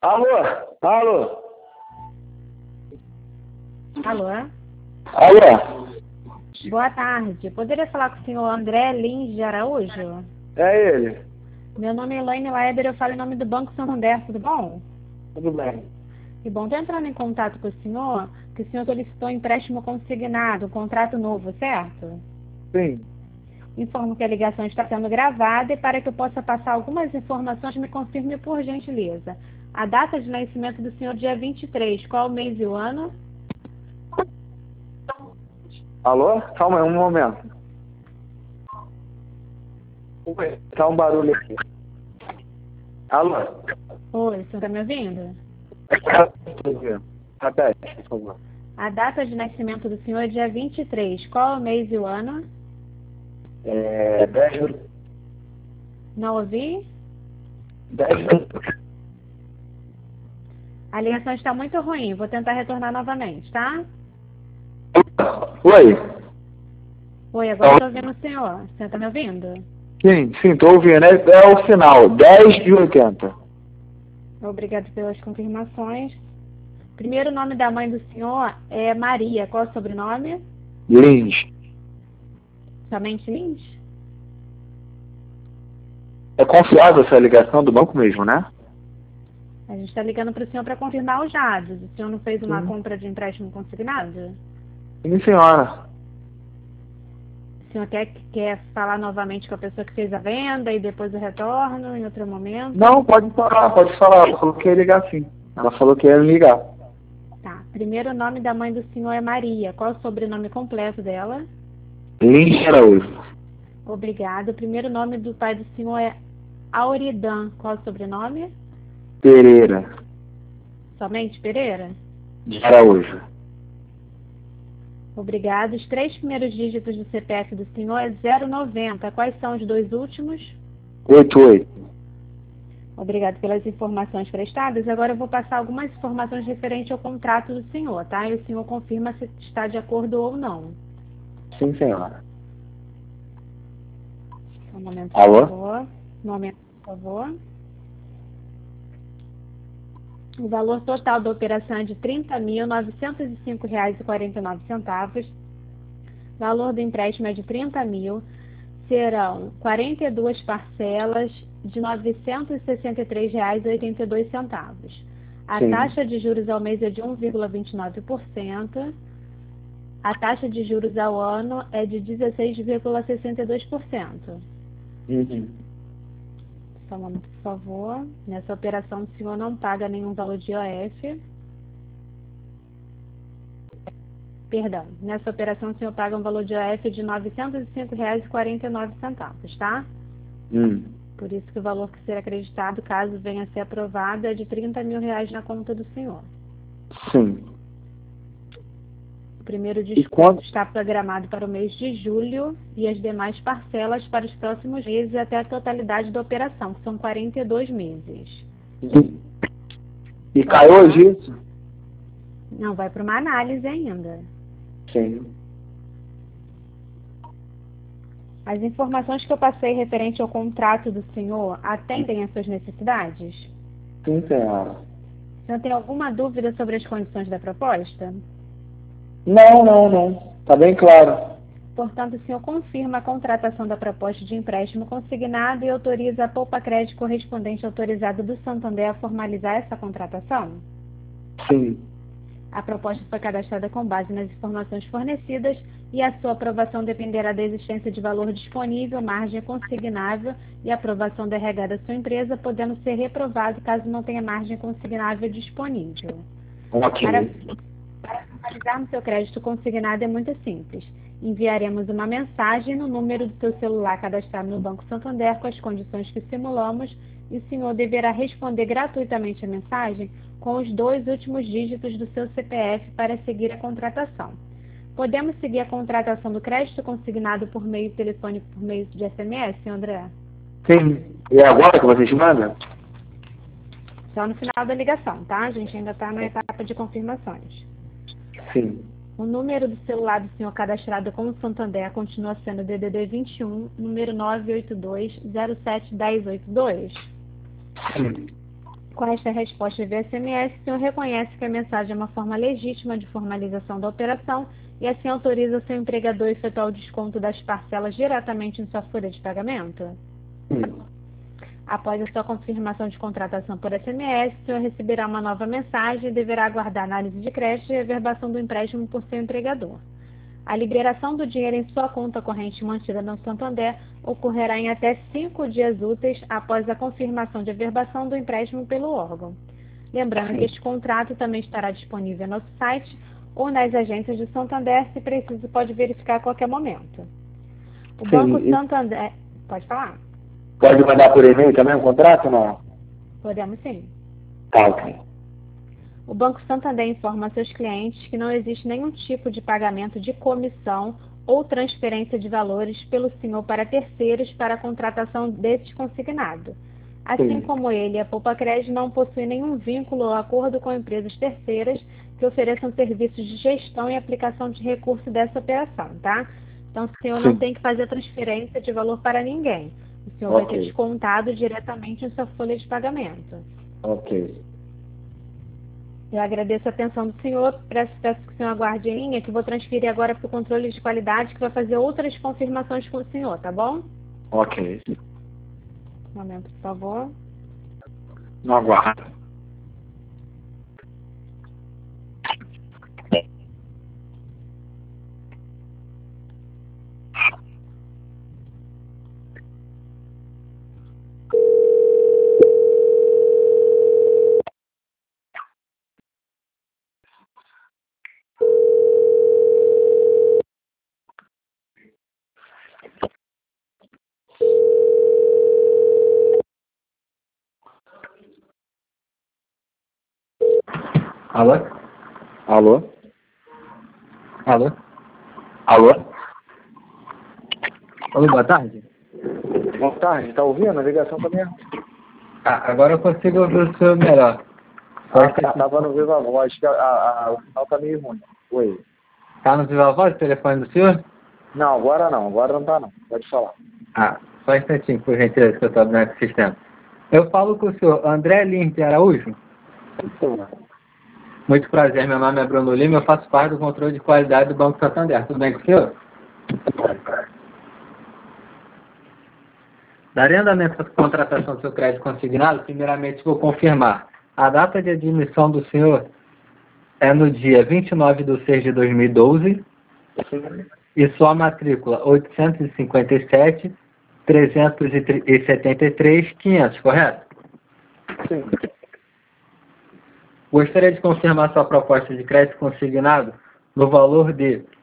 Alô? Alô? Alô? Alô? Boa tarde. Poderia falar com o senhor André Lins de Araújo? É ele. Meu nome é Elaine Weber, eu falo em nome do Banco Santander, tudo bom? Tudo bem. Que bom, estou entrando em contato com o senhor, que o senhor solicitou um empréstimo consignado, um contrato novo, certo? Sim. Informo que a ligação está sendo gravada e para que eu possa passar algumas informações, me confirme por gentileza. A data de nascimento do senhor dia 23, qual o mês e o ano? Alô? Calma aí, um momento. Oi. Tá um barulho aqui. Alô? Oi, o senhor está me ouvindo? Repete, por favor. A data de nascimento do senhor é dia 23, qual o mês e o ano? 10 Não ouvi? 10 A ligação está muito ruim, vou tentar retornar novamente, tá? Oi? Oi, agora estou ouvindo o senhor. Você está me ouvindo? Sim, tô ouvindo. É o final, 10 de 80. Obrigado pelas confirmações. Primeiro nome da mãe do senhor é Maria. Qual é o sobrenome? Lins. Somente Lins? É confiável essa ligação do banco mesmo, né? A gente está ligando para o senhor para confirmar os dados. O senhor não fez uma Sim. compra de empréstimo consignado? Sim, senhora. O senhor quer falar novamente com a pessoa que fez a venda e depois o retorno em outro momento? Não, pode falar, pode falar. Ela falou que ia ligar sim. Ela falou que ia ligar. Tá. Primeiro nome da mãe do senhor é Maria. Qual é o sobrenome completo dela? Lins Araújo. Obrigado. O primeiro nome do pai do senhor é Auridan. Qual é o sobrenome? Pereira. Somente Pereira? De Araújo. Obrigado. Os 3 primeiros dígitos do CPF do senhor é 090. Quais são os 2 últimos? 88. Obrigado pelas informações prestadas. Agora eu vou passar algumas informações referentes ao contrato do senhor, tá? E o senhor confirma se está de acordo ou não. Sim, senhora. Um momento, Alô? por favor. Um momento, por favor. O valor total da operação é de R$ 30.905,49. Valor do empréstimo é de 30 mil. Serão 42 parcelas de R$ 963,82. A Sim. taxa de juros ao mês é de 1,29%. A taxa de juros ao ano é de 16,62%. Uhum. Só um momento, por favor. Nessa operação, o senhor não paga nenhum valor de IOF. Perdão, nessa operação o senhor paga um valor de IOF de R$ 905,49, tá? Por isso que o valor que será acreditado, caso venha a ser aprovado, é de R$ 30 mil na conta do senhor. Sim. O primeiro E desconto quando... está programado para o mês de julho e as demais parcelas para os próximos meses até a totalidade da operação, que são 42 meses. E caiu hoje isso? Não, vai para uma análise ainda. Sim. As informações que eu passei referente ao contrato do senhor atendem às suas necessidades? Sim, senhora. O senhor tem alguma dúvida sobre as condições da proposta? Não. Tá bem claro. Portanto, o senhor confirma a contratação da proposta de empréstimo consignado e autoriza a Poupa Crédito correspondente autorizado do Santander a formalizar essa contratação? Sim. A proposta foi cadastrada com base nas informações fornecidas e a sua aprovação dependerá da existência de valor disponível, margem consignável e aprovação da RH da sua empresa, podendo ser reprovado caso não tenha margem consignável disponível. Ok. Para formalizarmos seu crédito consignado é muito simples. Enviaremos uma mensagem no número do seu celular cadastrado no Banco Santander com as condições que simulamos e o senhor deverá responder gratuitamente a mensagem com os 2 últimos dígitos do seu CPF para seguir a contratação. Podemos seguir a contratação do crédito consignado por meio de telefone por meio de SMS, André? Sim. E é agora que vocês mandam? Só no final da ligação, tá? A gente ainda está na etapa de confirmações. Sim. O número do celular do senhor cadastrado com o Santander continua sendo DDD 21, número 982-07-1082. Sim. Com esta resposta via SMS, o senhor reconhece que a mensagem é uma forma legítima de formalização da operação e assim autoriza o seu empregador a efetuar o desconto das parcelas diretamente em sua folha de pagamento? Sim. Após a sua confirmação de contratação por SMS, o senhor receberá uma nova mensagem e deverá aguardar análise de crédito e averbação do empréstimo por seu empregador. A liberação do dinheiro em sua conta corrente mantida no Santander ocorrerá em até 5 dias úteis após a confirmação de averbação do empréstimo pelo órgão. Lembrando que este contrato também estará disponível no nosso site ou nas agências de Santander, se preciso pode verificar a qualquer momento. O Banco Santander... Pode falar? Pode mandar por e-mail também o contrato ou não? Podemos sim. Tá, ok. O Banco Santander informa a seus clientes que não existe nenhum tipo de pagamento de comissão ou transferência de valores pelo senhor para terceiros para a contratação deste consignado. Assim como ele, a Poupa Crédito não possui nenhum vínculo ou acordo com empresas terceiras que ofereçam serviços de gestão e aplicação de recurso dessa operação, tá? Então, o senhor não tem que fazer transferência de valor para ninguém. O senhor vai ter descontado diretamente em sua folha de pagamento. Ok. Eu agradeço a atenção do senhor, peço que o senhor aguarde em linha, que eu vou transferir agora para o controle de qualidade, que vai fazer outras confirmações com o senhor, tá bom? Ok. Um momento, por favor. Não aguardo. Alô? Alô? Alô? Alô? Alô, boa tarde. Boa tarde, tá ouvindo? A ligação também é ruim. Agora eu consigo ouvir o senhor melhor. Tava no Viva Voz, que o sinal tá meio ruim. Oi. Tá no Viva Voz o telefone do senhor? Não, agora não tá não. Pode falar. Só um instantinho, por gentileza, que eu tô abrindo aqui o sistema. Eu falo com o senhor André Lins de Araújo. Muito prazer, meu nome é Bruno Lima, eu faço parte do controle de qualidade do Banco Santander. Tudo bem com o senhor? Daria andamento à contratação do seu crédito consignado, primeiramente vou confirmar. A data de admissão do senhor é no dia 29/6/2012 e sua matrícula 857-373-500, correto? Sim. Gostaria de confirmar sua proposta de crédito consignado no valor de R$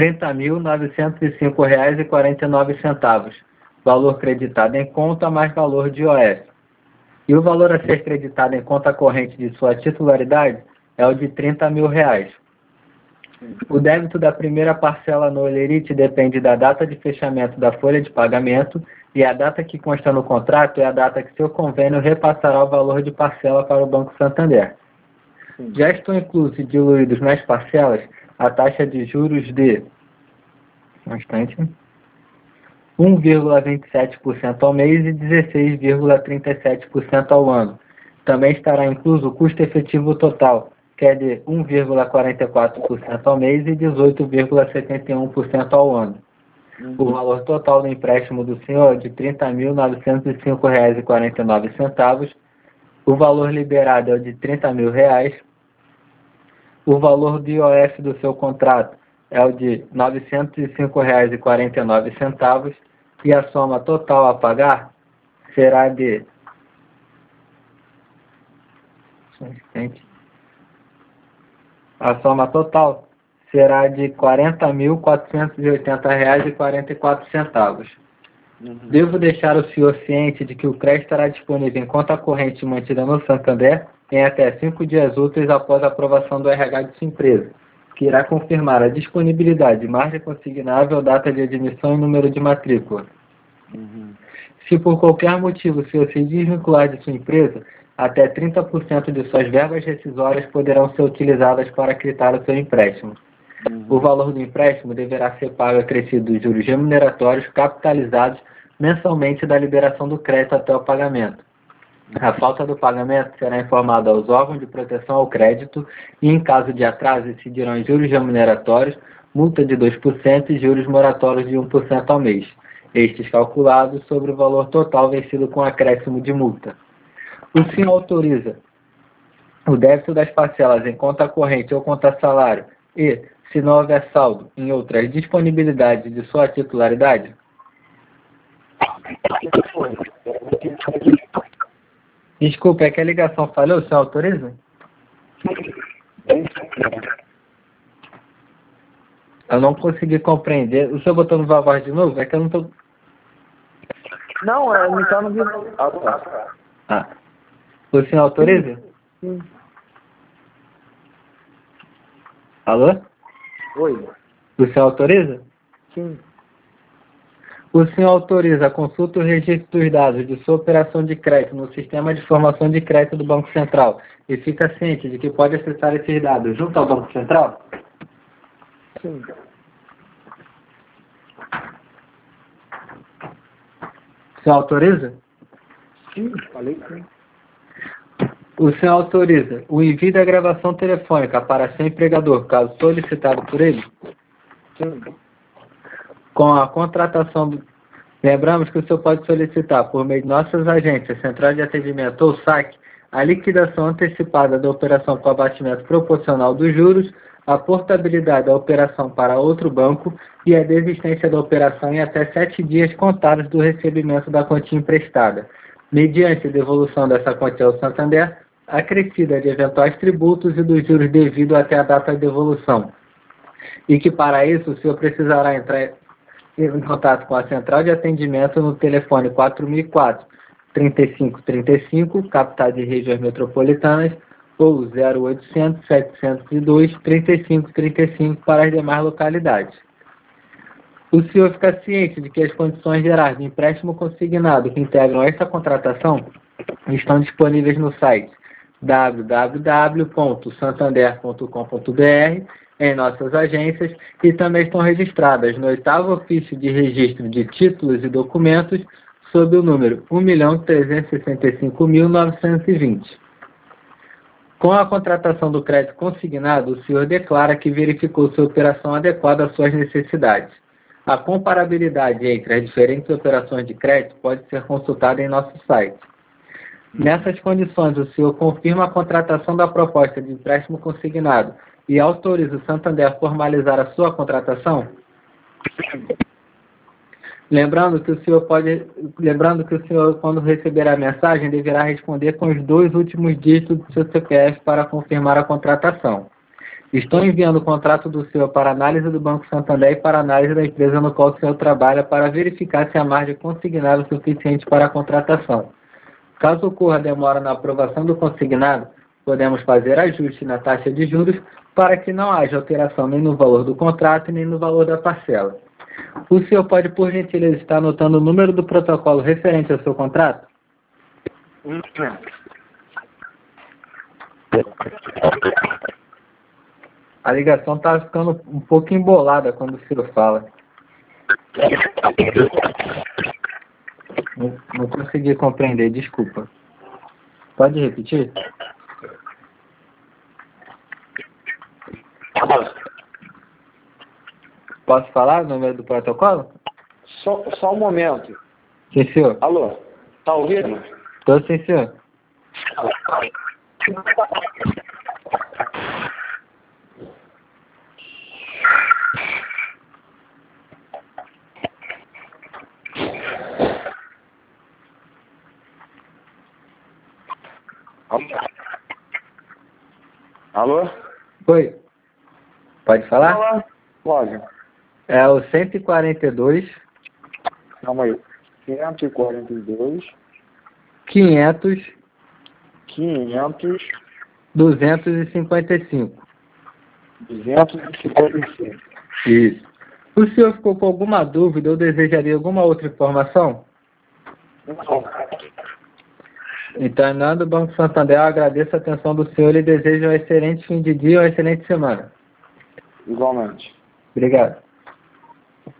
30.905,49, valor creditado em conta mais valor de IOF. E o valor a ser creditado em conta corrente de sua titularidade é o de R$ 30 mil. O débito da primeira parcela no Olerite depende da data de fechamento da folha de pagamento e a data que consta no contrato é a data que seu convênio repassará o valor de parcela para o Banco Santander. Já estão inclusos e diluídos nas parcelas a taxa de juros de 1,27% ao mês e 16,37% ao ano. Também estará incluso o custo efetivo total, que é de 1,44% ao mês e 18,71% ao ano. O valor total do empréstimo do senhor é de R$ 30.905,49. O valor liberado é o de R$ 30 mil. O valor do IOF do seu contrato é o de R$ 905,49 e a soma total a pagar será de R$ 40.480,44. Devo deixar o senhor ciente de que o crédito estará disponível em conta corrente mantida no Santander em até 5 dias úteis após a aprovação do RH de sua empresa, que irá confirmar a disponibilidade, margem consignável, data de admissão e número de matrícula. Se por qualquer motivo o senhor se desvincular de sua empresa, até 30% de suas verbas rescisórias poderão ser utilizadas para quitar o seu empréstimo. O valor do empréstimo deverá ser pago acrescido dos juros remuneratórios capitalizados mensalmente da liberação do crédito até o pagamento. A falta do pagamento será informada aos órgãos de proteção ao crédito e, em caso de atraso, incidirão em juros remuneratórios, multa de 2% e juros moratórios de 1% ao mês, estes calculados sobre o valor total vencido com acréscimo de multa. O senhor autoriza o débito das parcelas em conta corrente ou conta salário e, se não houver saldo, em outras disponibilidades de sua titularidade? Desculpa, é que a ligação falhou, o senhor autoriza? Eu não consegui compreender. O senhor botou no voz de novo? É que eu não tô... Não, não está no vídeo. Ah. O senhor autoriza? Sim. Alô? Oi. O senhor autoriza? Sim. O senhor autoriza a consulta e o registro dos dados de sua operação de crédito no sistema de informação de crédito do Banco Central e fica ciente de que pode acessar esses dados junto ao Banco Central? Sim. O senhor autoriza? Sim, falei sim. O senhor autoriza o envio da gravação telefônica para seu empregador, caso solicitado por ele? Sim. Com a contratação do... Lembramos que o senhor pode solicitar, por meio de nossas agências, central de atendimento ou SAC, a liquidação antecipada da operação com abatimento proporcional dos juros, a portabilidade da operação para outro banco e a desistência da operação em até 7 dias contados do recebimento da quantia emprestada, mediante devolução dessa quantia ao Santander, acrescida de eventuais tributos e dos juros devidos até a data de devolução. E que para isso o senhor precisará entrar em contato com a central de atendimento no telefone 4004-3535, capitais e regiões metropolitanas, ou 0800-702-3535 para as demais localidades. O senhor fica ciente de que as condições gerais do empréstimo consignado que integram esta contratação estão disponíveis no site www.santander.com.br, em nossas agências, e também estão registradas no 8º ofício de registro de títulos e documentos sob o número 1.365.920. Com a contratação do crédito consignado, o senhor declara que verificou sua operação adequada às suas necessidades. A comparabilidade entre as diferentes operações de crédito pode ser consultada em nosso site. Nessas condições, o senhor confirma a contratação da proposta de empréstimo consignado e autoriza o Santander a formalizar a sua contratação? Lembrando que o senhor, quando receber a mensagem, deverá responder com os 2 últimos dígitos do seu CPF para confirmar a contratação. Estou enviando o contrato do senhor para análise do Banco Santander e para análise da empresa no qual o senhor trabalha para verificar se a margem consignada é suficiente para a contratação. Caso ocorra demora na aprovação do consignado, podemos fazer ajuste na taxa de juros para que não haja alteração nem no valor do contrato nem no valor da parcela. O senhor pode, por gentileza, estar anotando o número do protocolo referente ao seu contrato? A ligação está ficando um pouco embolada quando o senhor fala. Não consegui compreender, desculpa. Pode repetir? Posso falar o número do protocolo? Só um momento. Sim, senhor. Alô? Tá ouvindo? Estou, sim, senhor. Alô? Oi. Pode falar? Olá. Pode. É o 142. Calma aí. 142. 500. 500. 255. 255. Isso. O senhor ficou com alguma dúvida ou desejaria alguma outra informação? Não. Então, em nome do Banco Santander, eu agradeço a atenção do senhor e desejo um excelente fim de dia e uma excelente semana. Igualmente. Obrigado.